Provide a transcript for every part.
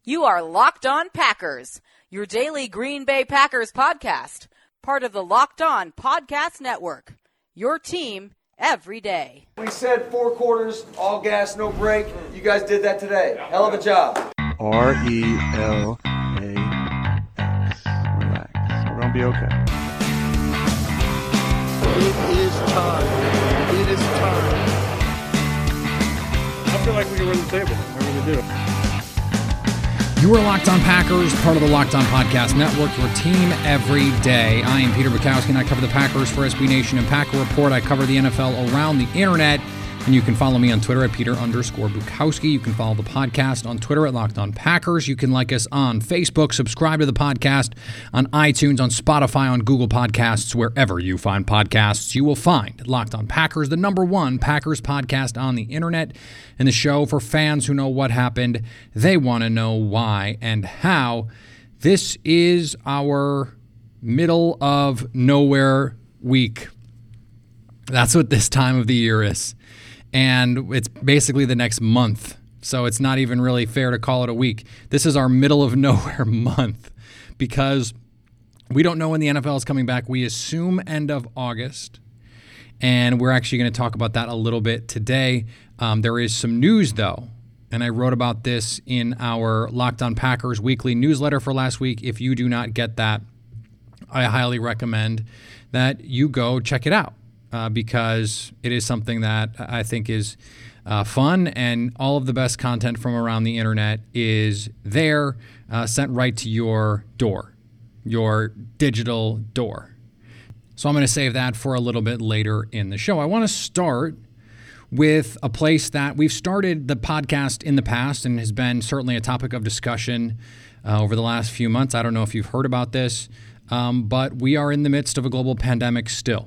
You are Locked On Packers, your daily Green Bay Packers podcast, part of the Locked On Podcast Network, your team every day. We said 4 quarters, all gas, no break. You guys did that today. Hell of a job. RELAX. Relax. We're going to be okay. It is time. It is time. I feel like we can run the table. I really do. You are Locked On Packers, part of the Locked On Podcast Network, your team every day. I am Peter Bukowski, and I cover the Packers for SB Nation and Packer Report. I cover the NFL around the internet, and you can follow me on Twitter at Peter_Bukowski. You can follow the podcast on Twitter at Locked On Packers. You can like us on Facebook, subscribe to the podcast on iTunes, on Spotify, on Google Podcasts, wherever you find podcasts. You will find Locked On Packers, the #1 Packers podcast on the internet, and the show for fans who know what happened. They want to know why and how. This is our middle of nowhere week. That's what this time of the year is. And it's basically the next month. So it's not even really fair to call it a week. This is our middle of nowhere month because we don't know when the NFL is coming back. We assume end of August. And we're actually going to talk about that a little bit today. There is some news, though. And I wrote about this in our Locked On Packers weekly newsletter for last week. If you do not get that, I highly recommend that you go check it out. Because it is something that I think is fun, and all of the best content from around the internet is there, sent right to your door, your digital door. So I'm going to save that for a little bit later in the show. I want to start with a place that we've started the podcast in the past and has been certainly a topic of discussion over the last few months. I don't know if you've heard about this, but we are in the midst of a global pandemic still.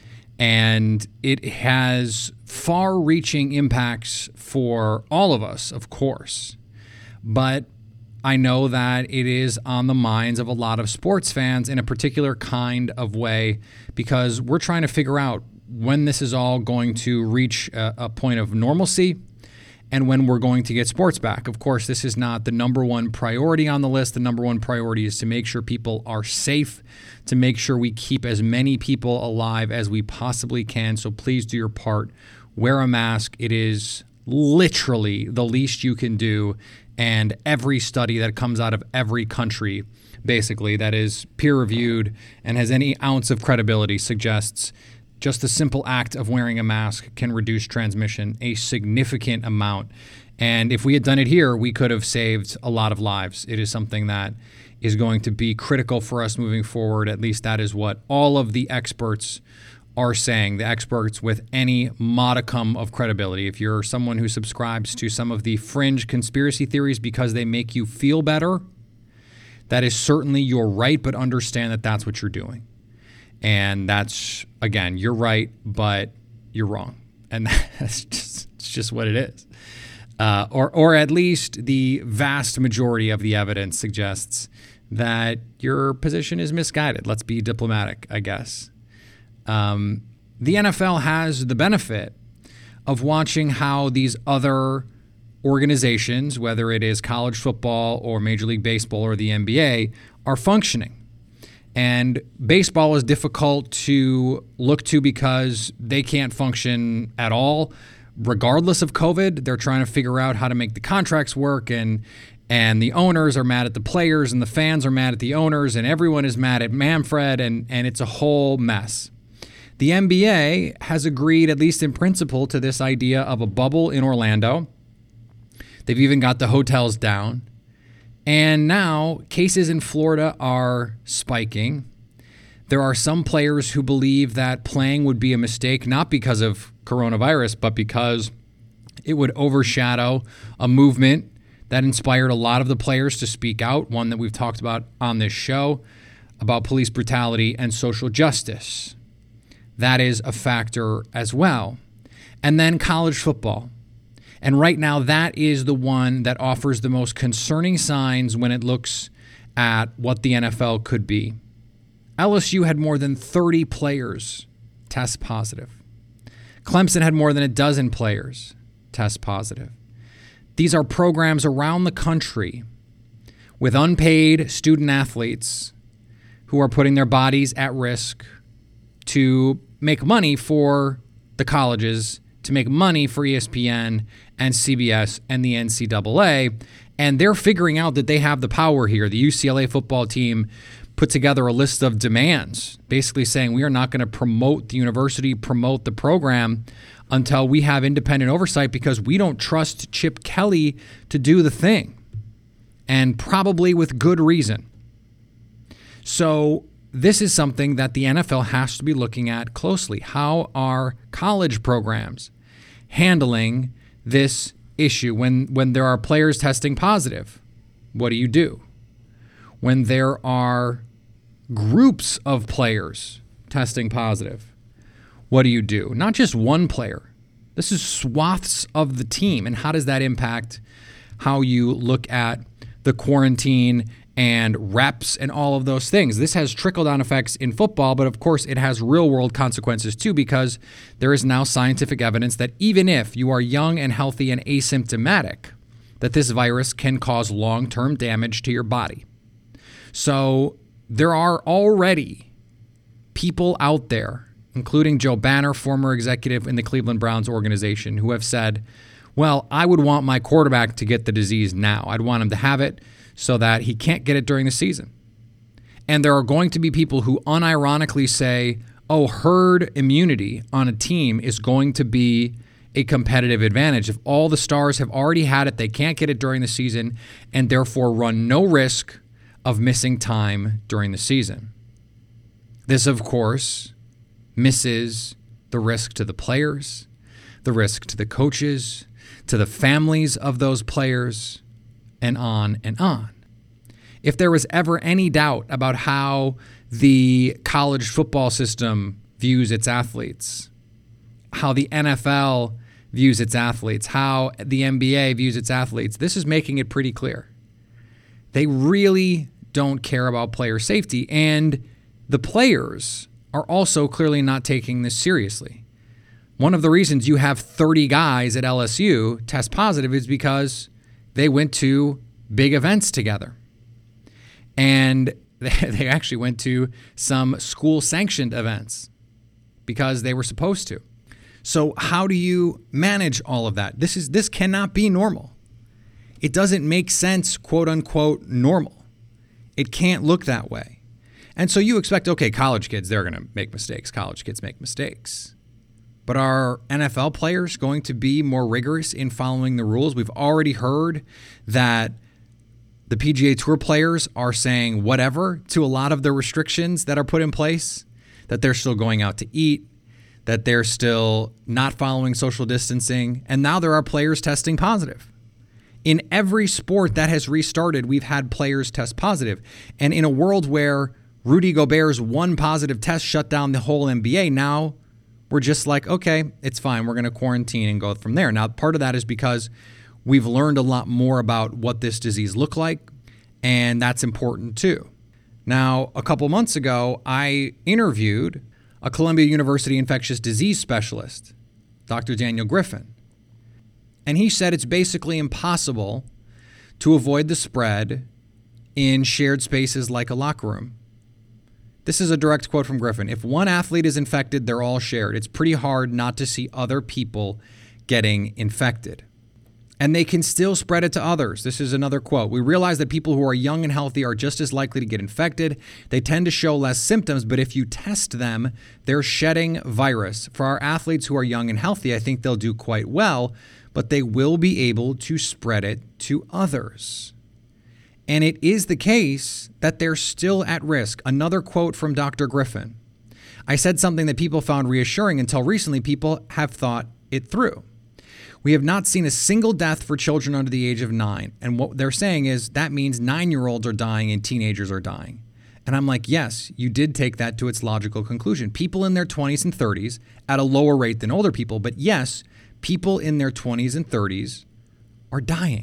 And it has far-reaching impacts for all of us, of course. But I know that it is on the minds of a lot of sports fans in a particular kind of way because we're trying to figure out when this is all going to reach a point of normalcy and when we're going to get sports back. Of course, this is not the #1 priority on the list. The #1 priority is to make sure people are safe, to make sure we keep as many people alive as we possibly can. So please do your part. Wear a mask. It is literally the least you can do. And every study that comes out of every country, basically, that is peer-reviewed and has any ounce of credibility suggests just the simple act of wearing a mask can reduce transmission a significant amount. And if we had done it here, we could have saved a lot of lives. It is something that is going to be critical for us moving forward. At least that is what all of the experts are saying, the experts with any modicum of credibility. If you're someone who subscribes to some of the fringe conspiracy theories because they make you feel better, that is certainly your right, but understand that that's what you're doing. And that's, again, you're right, but you're wrong. And that's just what it is. Or at least the vast majority of the evidence suggests that your position is misguided. Let's be diplomatic, I guess. The NFL has the benefit of watching how these other organizations, whether it is college football or Major League Baseball or the NBA, are functioning. And baseball is difficult to look to because they can't function at all, regardless of COVID. They're trying to figure out how to make the contracts work, and the owners are mad at the players, and the fans are mad at the owners, and everyone is mad at Manfred, and it's a whole mess. The NBA has agreed, at least in principle, to this idea of a bubble in Orlando. They've even got the hotels down. And now cases in Florida are spiking. There are some players who believe that playing would be a mistake, not because of coronavirus, but because it would overshadow a movement that inspired a lot of the players to speak out, one that we've talked about on this show, about police brutality and social justice. That is a factor as well. And then college football. And right now, that is the one that offers the most concerning signs when it looks at what the NFL could be. LSU had more than 30 players test positive. Clemson had more than a dozen players test positive. These are programs around the country with unpaid student athletes who are putting their bodies at risk to make money for the colleges, to make money for ESPN and CBS and the NCAA. And they're figuring out that they have the power here. The UCLA football team put together a list of demands, basically saying we are not going to promote the university, promote the program until we have independent oversight because we don't trust Chip Kelly to do the thing. And probably with good reason. So this is something that the NFL has to be looking at closely. How are college programs handling this issue when there are players testing positive? What do you do? When there are groups of players testing positive, what do you do? Not just one player. This is swaths of the team. And how does that impact how you look at the quarantine and reps and all of those things? This has trickle-down effects in football, but of course it has real-world consequences too, because there is now scientific evidence that even if you are young and healthy and asymptomatic, that this virus can cause long-term damage to your body. So there are already people out there, including Joe Banner, former executive in the Cleveland Browns organization, who have said, well, I would want my quarterback to get the disease now. I'd want him to have it so that he can't get it during the season. And there are going to be people who unironically say, oh, herd immunity on a team is going to be a competitive advantage. If all the stars have already had it, they can't get it during the season and therefore run no risk of missing time during the season. This, of course, misses the risk to the players, the risk to the coaches, to the families of those players, and on and on. If there was ever any doubt about how the college football system views its athletes, how the NFL views its athletes, how the NBA views its athletes, this is making it pretty clear. They really don't care about player safety, and the players are also clearly not taking this seriously. One of the reasons you have 30 guys at LSU test positive is because they went to big events together. And they actually went to some school-sanctioned events because they were supposed to. So how do you manage all of that? This cannot be normal. It doesn't make sense, quote-unquote, normal. It can't look that way. And so you expect, okay, college kids, they're going to make mistakes. College kids make mistakes. But are NFL players going to be more rigorous in following the rules? We've already heard that the PGA Tour players are saying whatever to a lot of the restrictions that are put in place, that they're still going out to eat, that they're still not following social distancing, and now there are players testing positive. In every sport that has restarted, we've had players test positive. And in a world where Rudy Gobert's one positive test shut down the whole NBA, now we're just like, okay, it's fine. We're going to quarantine and go from there. Now, part of that is because we've learned a lot more about what this disease looked like, and that's important too. Now, a couple months ago, I interviewed a Columbia University infectious disease specialist, Dr. Daniel Griffin, and he said it's basically impossible to avoid the spread in shared spaces like a locker room. This is a direct quote from Griffin. If one athlete is infected, they're all shared. It's pretty hard not to see other people getting infected. And they can still spread it to others. This is another quote. We realize that people who are young and healthy are just as likely to get infected. They tend to show less symptoms, but if you test them, they're shedding virus. For our athletes who are young and healthy, I think they'll do quite well, but they will be able to spread it to others. And it is the case that they're still at risk. Another quote from Dr. Griffin. I said something that people found reassuring until recently people have thought it through. We have not seen a single death for children under the age of 9. And what they're saying is that means 9-year-olds are dying and teenagers are dying. And I'm like, yes, you did take that to its logical conclusion. People in their 20s and 30s at a lower rate than older people. But yes, people in their 20s and 30s are dying.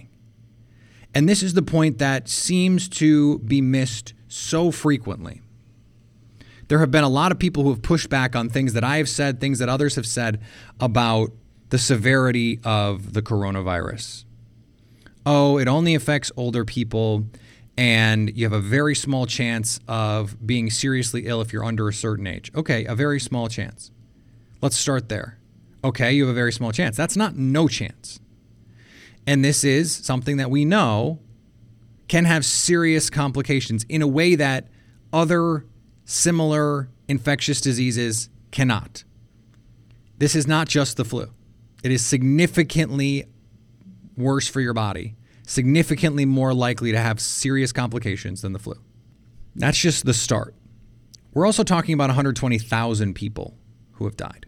And this is the point that seems to be missed so frequently. There have been a lot of people who have pushed back on things that I have said, things that others have said about the severity of the coronavirus. Oh, it only affects older people. and you have a very small chance of being seriously ill if you're under a certain age. Okay, a very small chance. Let's start there. Okay, you have a very small chance. That's not no chance. And this is something that we know can have serious complications in a way that other similar infectious diseases cannot. This is not just the flu. It is significantly worse for your body, significantly more likely to have serious complications than the flu. That's just the start. We're also talking about 120,000 people who have died.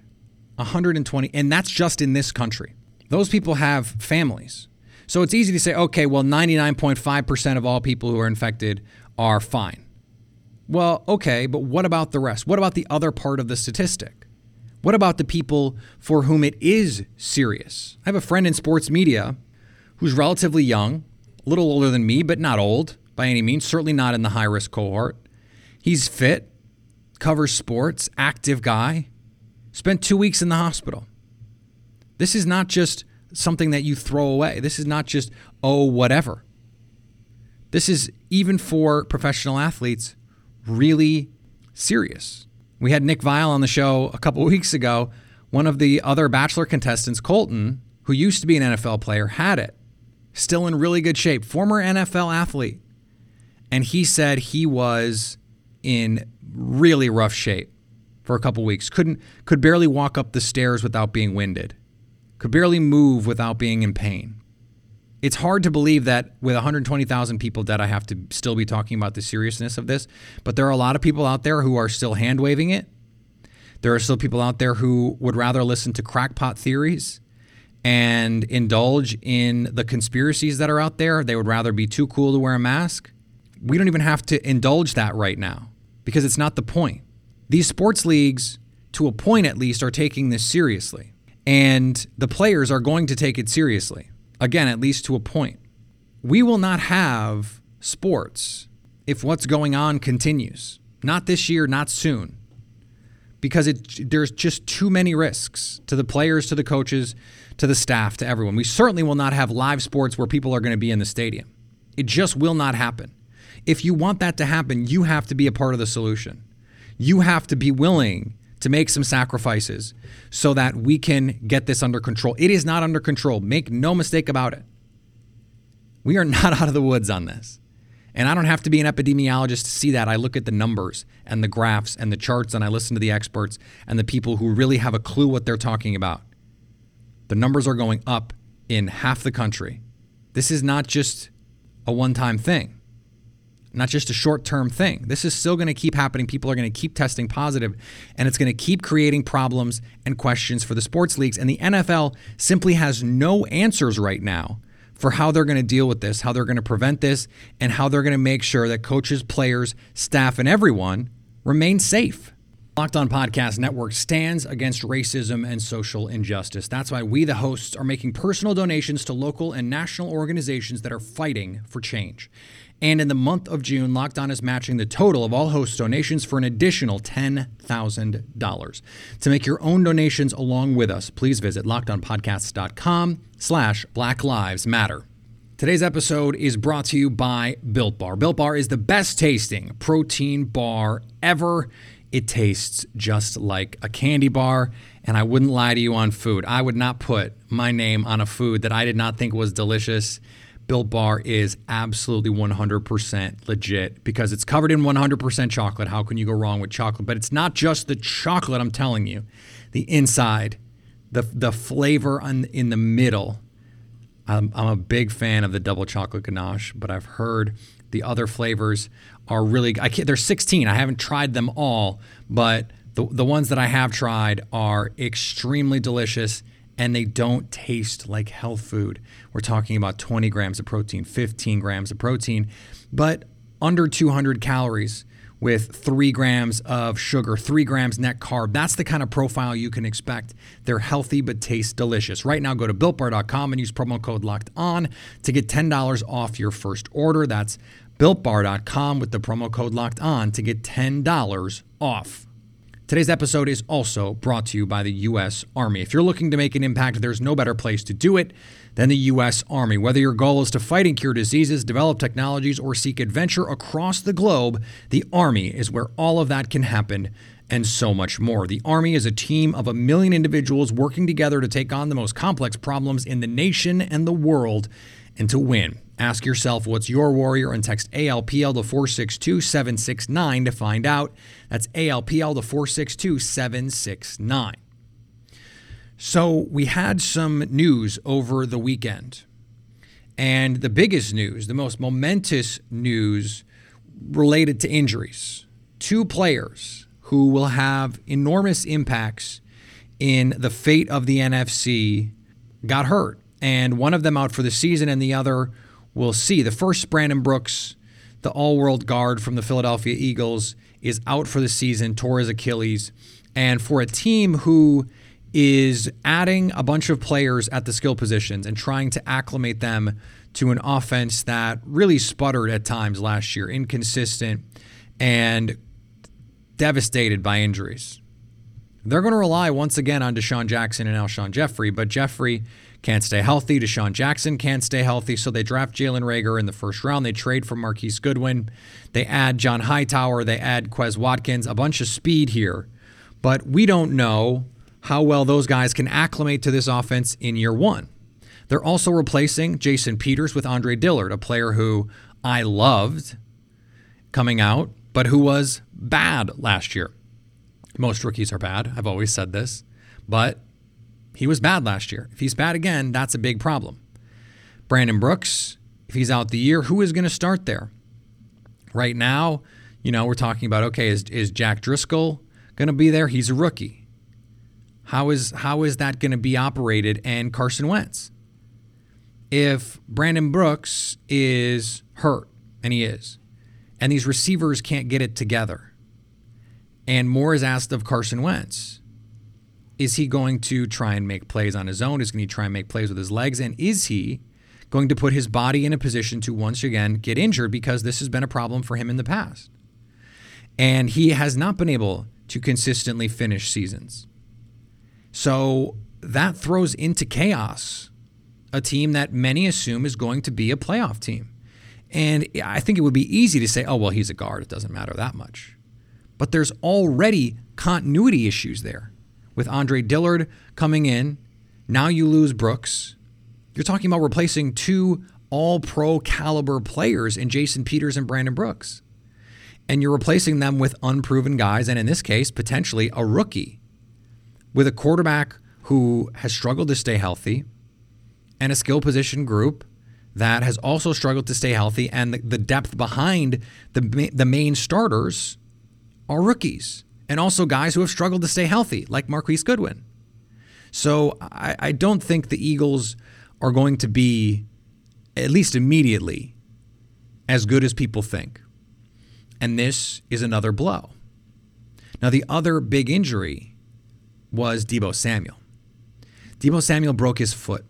120, and that's just in this country. Those people have families. So it's easy to say, okay, well, 99.5% of all people who are infected are fine. Well, okay, but what about the rest? What about the other part of the statistic? What about the people for whom it is serious? I have a friend in sports media who's relatively young, a little older than me, but not old by any means, certainly not in the high-risk cohort. He's fit, covers sports, active guy, spent 2 weeks in the hospital. This is not just something that you throw away. This is not just, oh, whatever. This is, even for professional athletes, really serious. We had Nick Viall on the show a couple of weeks ago. One of the other Bachelor contestants, Colton, who used to be an NFL player, had it. Still in really good shape. Former NFL athlete. And he said he was in really rough shape for a couple of weeks. Could barely walk up the stairs without being winded. Could barely move without being in pain. It's hard to believe that with 120,000 people dead, I have to still be talking about the seriousness of this. But there are a lot of people out there who are still hand-waving it. There are still people out there who would rather listen to crackpot theories and indulge in the conspiracies that are out there. They would rather be too cool to wear a mask. We don't even have to indulge that right now because it's not the point. These sports leagues, to a point at least, are taking this seriously. And the players are going to take it seriously. Again, at least to a point. We will not have sports if what's going on continues. Not this year, not soon. Because there's just too many risks to the players, to the coaches, to the staff, to everyone. We certainly will not have live sports where people are going to be in the stadium. It just will not happen. If you want that to happen, you have to be a part of the solution. You have to be willing to make some sacrifices so that we can get this under control. It is not under control. Make no mistake about it. We are not out of the woods on this. And I don't have to be an epidemiologist to see that. I look at the numbers and the graphs and the charts, and I listen to the experts and the people who really have a clue what they're talking about. The numbers are going up in half the country. This is not just a one-time thing. Not just a short-term thing. This is still going to keep happening. People are going to keep testing positive, and it's going to keep creating problems and questions for the sports leagues. And the NFL simply has no answers right now for how they're going to deal with this, how they're going to prevent this, and how they're going to make sure that coaches, players, staff, and everyone remain safe. Locked On Podcast Network stands against racism and social injustice. That's why we, the hosts, are making personal donations to local and national organizations that are fighting for change. And in the month of June, Locked On is matching the total of all host donations for an additional $10,000. To make your own donations along with us, please visit LockedOnPodcasts.com/Black Lives Matter. Today's episode is brought to you by Built Bar. Built Bar is the best tasting protein bar ever. It tastes just like a candy bar, and I wouldn't lie to you on food. I would not put my name on a food that I did not think was delicious. Built Bar is absolutely 100% legit because it's covered in 100% chocolate. How can you go wrong with chocolate? But it's not just the chocolate, I'm telling you. The inside, the flavor in the middle. I'm a big fan of the double chocolate ganache, but I've heard the other flavors are really, there's 16. I haven't tried them all, but the ones that I have tried are extremely delicious, and they don't taste like health food. We're talking about 20 grams of protein, 15 grams of protein, but under 200 calories with 3 grams of sugar, 3 grams net carb. That's the kind of profile you can expect. They're healthy but taste delicious. Right now, go to BuiltBar.com and use promo code LOCKEDON to get $10 off your first order. That's BuiltBar.com with the promo code LOCKEDON to get $10 off. Today's episode is also brought to you by the U.S. Army. If you're looking to make an impact, there's no better place to do it than the U.S. Army. Whether your goal is to fight and cure diseases, develop technologies, or seek adventure across the globe, the Army is where all of that can happen and so much more. The Army is a team of 1 million individuals working together to take on the most complex problems in the nation and the world and to win. Ask yourself what's your warrior and text ALPL to 462-769 to find out. That's ALPL to 462-769. So we had some news over the weekend. And the biggest news, the most momentous news related to injuries. 2 players who will have enormous impacts in the fate of the NFC got hurt. And one of them out for the season and the other we'll see. The first, Brandon Brooks, the all-world guard from the Philadelphia Eagles, is out for the season, tore his Achilles. And for a team who is adding a bunch of players at the skill positions and trying to acclimate them to an offense that really sputtered at times last year, inconsistent and devastated by injuries, they're going to rely once again on Deshaun Jackson and Alshon Jeffrey, but Jeffrey can't stay healthy. Deshaun Jackson can't stay healthy, so they draft Jalen Reagor in the first round. They trade for Marquise Goodwin. They add John Hightower. They add Quez Watkins, a bunch of speed here. But we don't know how well those guys can acclimate to this offense in year one. They're also replacing Jason Peters with Andre Dillard, a player who I loved coming out, but who was bad last year. Most rookies are bad. I've always said this, but he was bad last year. If he's bad again, that's a big problem. Brandon Brooks, if he's out the year, who is going to start there? Right now, we're talking about, okay, is Jack Driscoll going to be there? He's a rookie. How is that going to be operated? And Carson Wentz. If Brandon Brooks is hurt, and he is, and these receivers can't get it together, and more is asked of Carson Wentz, is he going to try and make plays on his own? Is he going to try and make plays with his legs? And is he going to put his body in a position to once again get injured, because this has been a problem for him in the past? And he has not been able to consistently finish seasons. So that throws into chaos a team that many assume is going to be a playoff team. And I think it would be easy to say, oh, well, he's a guard. It doesn't matter that much. But there's already continuity issues there. With Andre Dillard coming in, now you lose Brooks. You're talking about replacing 2 all-pro caliber players in Jason Peters and Brandon Brooks. And you're replacing them with unproven guys, and in this case, potentially a rookie, with a quarterback who has struggled to stay healthy and a skill position group that has also struggled to stay healthy, and the depth behind the main starters are rookies, and also guys who have struggled to stay healthy, like Marquise Goodwin. So I don't think the Eagles are going to be, at least immediately, as good as people think. And this is another blow. Now, the other big injury was Deebo Samuel. Deebo Samuel broke his foot.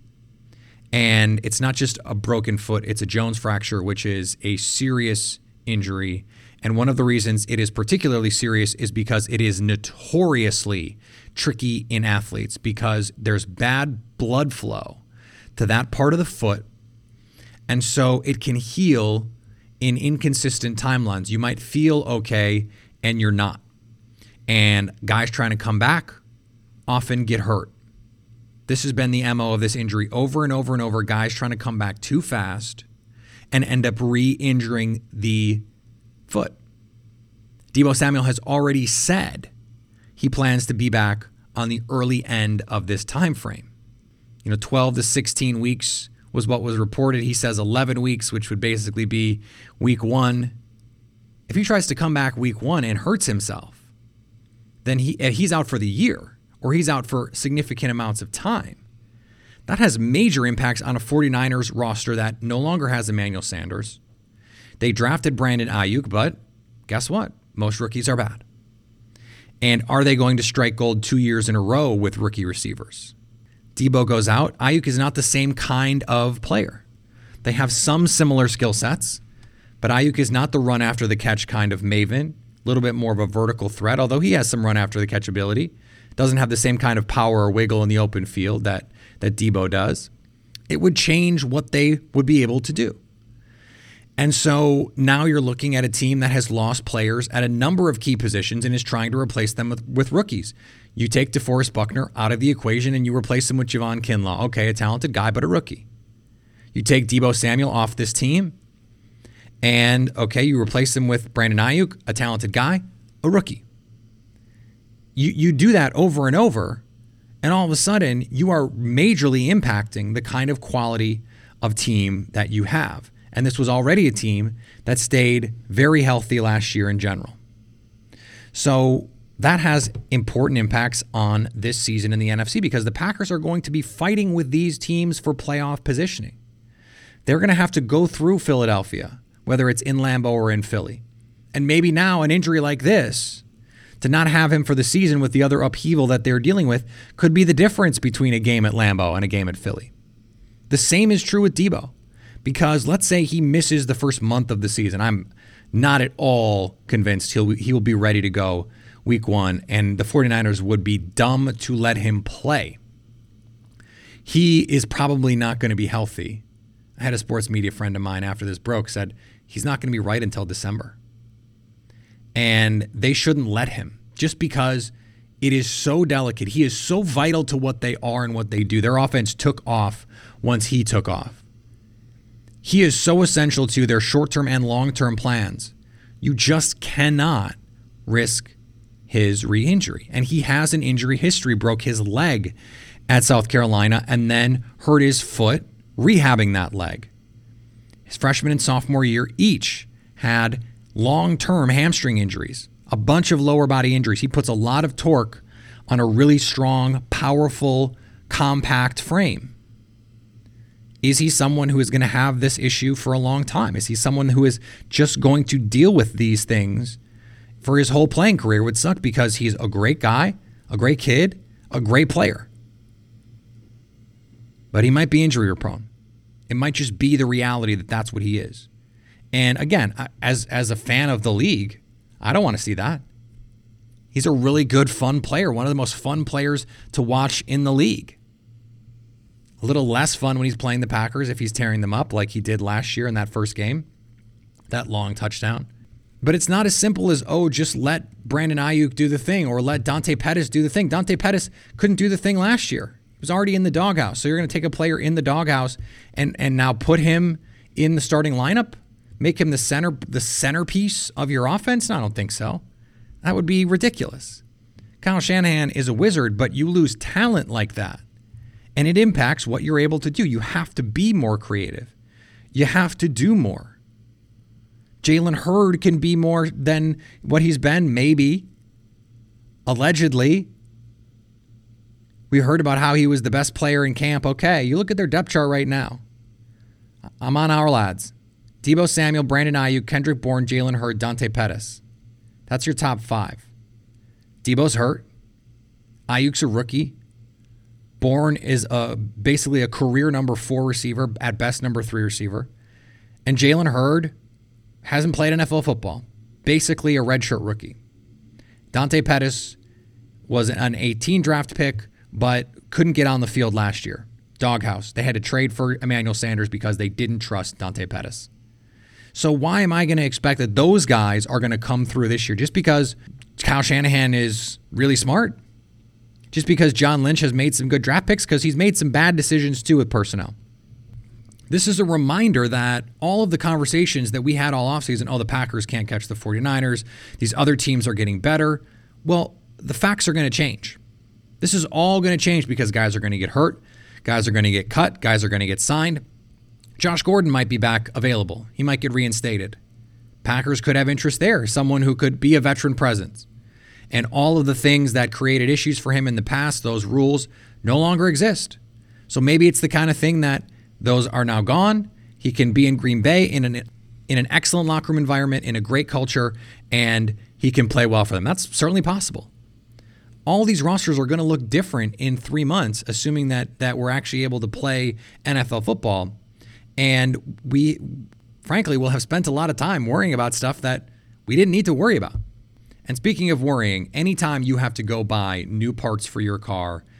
And it's not just a broken foot, it's a Jones fracture, which is a serious injury. And one of the reasons it is particularly serious is because it is notoriously tricky in athletes, because there's bad blood flow to that part of the foot. And so it can heal in inconsistent timelines. You might feel okay and you're not. And guys trying to come back often get hurt. This has been the MO of this injury over and over and over. Guys trying to come back too fast and end up re-injuring the foot. Deebo Samuel has already said he plans to be back on the early end of this time frame. 12 to 16 weeks was what was reported. He says 11 weeks, which would basically be week 1. If he tries to come back week 1 and hurts himself, then he's out for the year, or he's out for significant amounts of time. That has major impacts on a 49ers roster that no longer has Emmanuel Sanders. They drafted Brandon Ayuk, but guess what? Most rookies are bad. And are they going to strike gold 2 years in a row with rookie receivers? Deebo goes out. Ayuk is not the same kind of player. They have some similar skill sets, but Ayuk is not the run after the catch kind of maven. A little bit more of a vertical threat, although he has some run after the catch ability. Doesn't have the same kind of power or wiggle in the open field that Deebo does. It would change what they would be able to do. And so now you're looking at a team that has lost players at a number of key positions and is trying to replace them with rookies. You take DeForest Buckner out of the equation and you replace him with Javon Kinlaw. Okay, a talented guy, but a rookie. You take Deebo Samuel off this team and, okay, you replace him with Brandon Ayuk, a talented guy, a rookie. You do that over and over, and all of a sudden you are majorly impacting the kind of quality of team that you have. And this was already a team that stayed very healthy last year in general. So that has important impacts on this season in the NFC because the Packers are going to be fighting with these teams for playoff positioning. They're going to have to go through Philadelphia, whether it's in Lambeau or in Philly. And maybe now an injury like this, to not have him for the season with the other upheaval that they're dealing with, could be the difference between a game at Lambeau and a game at Philly. The same is true with Deebo. Because let's say he misses the first month of the season. I'm not at all convinced he will be ready to go week 1, and the 49ers would be dumb to let him play. He is probably not going to be healthy. I had a sports media friend of mine after this broke said he's not going to be right until December. And they shouldn't let him just because it is so delicate. He is so vital to what they are and what they do. Their offense took off once he took off. He is so essential to their short-term and long-term plans. You just cannot risk his re-injury. And he has an injury history, broke his leg at South Carolina and then hurt his foot rehabbing that leg. His freshman and sophomore year each had long-term hamstring injuries, a bunch of lower body injuries. He puts a lot of torque on a really strong, powerful, compact frame. Is he someone who is going to have this issue for a long time? Is he someone who is just going to deal with these things for his whole playing career? It would suck because he's a great guy, a great kid, a great player. But he might be injury prone. It might just be the reality that that's what he is. And again, as a fan of the league, I don't want to see that. He's a really good, fun player, one of the most fun players to watch in the league. A little less fun when he's playing the Packers if he's tearing them up like he did last year in that first game, that long touchdown. But it's not as simple as, just let Brandon Ayuk do the thing or let Dante Pettis do the thing. Dante Pettis couldn't do the thing last year. He was already in the doghouse. So you're going to take a player in the doghouse and now put him in the starting lineup? Make him the centerpiece of your offense? No, I don't think so. That would be ridiculous. Kyle Shanahan is a wizard, but you lose talent like that. And it impacts what you're able to do. You have to be more creative. You have to do more. Jalen Hurd can be more than what he's been, maybe. Allegedly. We heard about how he was the best player in camp. Okay, you look at their depth chart right now. I'm on our lads. Deebo Samuel, Brandon Ayuk, Kendrick Bourne, Jalen Hurd, Dante Pettis. That's your top 5. Deebo's hurt. Ayuk's a rookie. Bourne is basically a career number 4 receiver, at best number 3 receiver. And Jalen Hurd hasn't played NFL football. Basically a redshirt rookie. Dante Pettis was an 18 draft pick, but couldn't get on the field last year. Doghouse. They had to trade for Emmanuel Sanders because they didn't trust Dante Pettis. So why am I going to expect that those guys are going to come through this year? Just because Kyle Shanahan is really smart? Just because John Lynch has made some good draft picks? Because he's made some bad decisions too with personnel. This is a reminder that all of the conversations that we had all offseason, the Packers can't catch the 49ers, these other teams are getting better. Well, the facts are going to change. This is all going to change because guys are going to get hurt, guys are going to get cut, guys are going to get signed. Josh Gordon might be back available. He might get reinstated. Packers could have interest there, someone who could be a veteran presence. And all of the things that created issues for him in the past, those rules, no longer exist. So maybe it's the kind of thing that those are now gone. He can be in Green Bay in an excellent locker room environment, in a great culture, and he can play well for them. That's certainly possible. All these rosters are going to look different in 3 months, assuming that we're actually able to play NFL football. And we, frankly, will have spent a lot of time worrying about stuff that we didn't need to worry about. And speaking of worrying, anytime you have to go buy new parts for your car,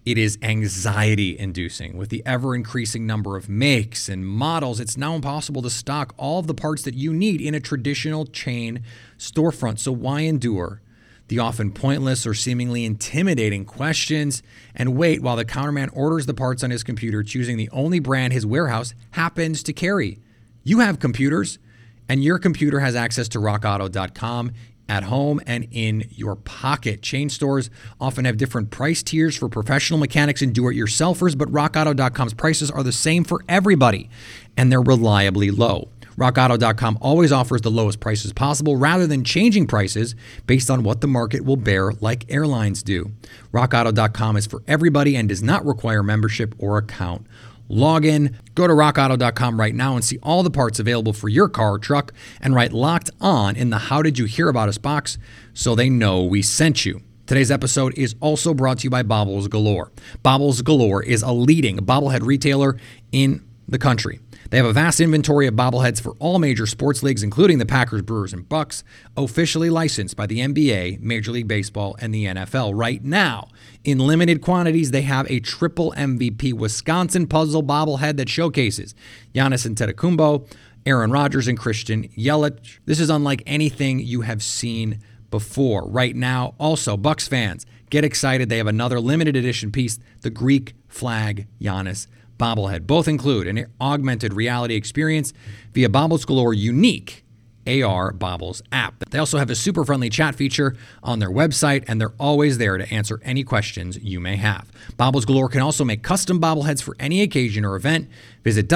It is anxiety-inducing. With the ever-increasing number of makes and models, it's now impossible to stock all of the parts that you need in a traditional chain storefront. So why endure the often pointless or seemingly intimidating questions and wait while the counterman orders the parts on his computer, choosing the only brand his warehouse happens to carry? You have computers, and your computer has access to rockauto.com at home and in your pocket. Chain stores often have different price tiers for professional mechanics and do-it-yourselfers, but rockauto.com's prices are the same for everybody, and they're reliably low. RockAuto.com always offers the lowest prices possible rather than changing prices based on what the market will bear like airlines do. RockAuto.com is for everybody and does not require membership or account. Log in, go to rockauto.com right now and see all the parts available for your car or truck and write Locked On in the How Did You Hear About Us box so they know we sent you. Today's episode is also brought to you by Bobbles Galore. Bobbles Galore is a leading bobblehead retailer in the country. They have a vast inventory of bobbleheads for all major sports leagues, including the Packers, Brewers, and Bucks, officially licensed by the NBA, Major League Baseball, and the NFL. Right now, in limited quantities, they have a triple MVP Wisconsin puzzle bobblehead that showcases Giannis Antetokounmpo, Aaron Rodgers, and Christian Yelich. This is unlike anything you have seen before. Right now, also, Bucks fans, get excited. They have another limited edition piece, the Greek flag Giannis bobblehead. Both include an augmented reality experience via Bobbles Galore unique AR Bobbles app. They also have a super friendly chat feature on their website, and they're always there to answer any questions you may have. Bobbles Galore can also make custom bobbleheads for any occasion or event. Visit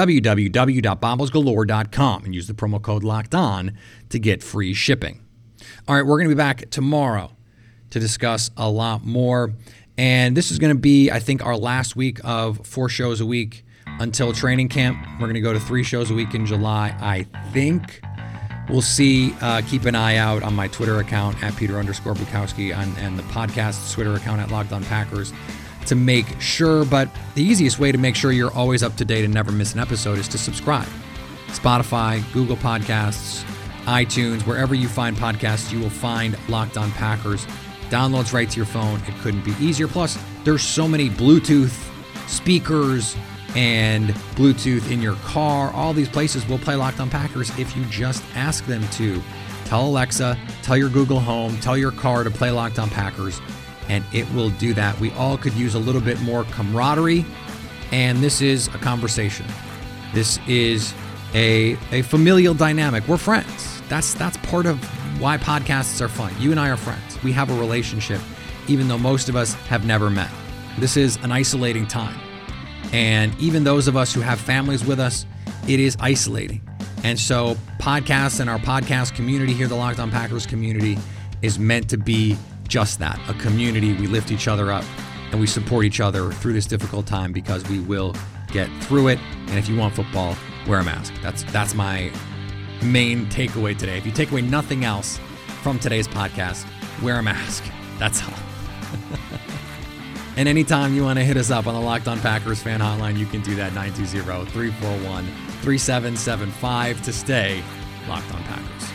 www.bobblesgalore.com and use the promo code LOCKEDON to get free shipping. All right, we're going to be back tomorrow to discuss a lot more. And this is going to be, I think, our last week of 4 shows a week until training camp. We're going to go to 3 shows a week in July, I think. We'll see. Keep an eye out on my Twitter account at Peter_Bukowski and the podcast's Twitter account at Locked On Packers to make sure. But the easiest way to make sure you're always up to date and never miss an episode is to subscribe. Spotify, Google Podcasts, iTunes, wherever you find podcasts, you will find Locked On Packers. Downloads right to your phone. It couldn't be easier. Plus, there's so many Bluetooth speakers and Bluetooth in your car. All these places will play Locked On Packers if you just ask them to. Tell Alexa, tell your Google Home, tell your car to play Locked On Packers, and it will do that. We all could use a little bit more camaraderie, and this is a conversation. This is a familial dynamic. We're friends. That's part of why podcasts are fun. You and I are friends. We have a relationship, even though most of us have never met. This is an isolating time. And even those of us who have families with us, it is isolating. And so podcasts and our podcast community here, the Locked On Packers community, is meant to be just that, a community. We lift each other up and we support each other through this difficult time because we will get through it. And if you want football, wear a mask. That's my main takeaway today. If you take away nothing else from today's podcast, wear a mask. That's all. And anytime you want to hit us up on the Locked On Packers fan hotline, you can do that, 920-341-3775 to stay Locked On Packers.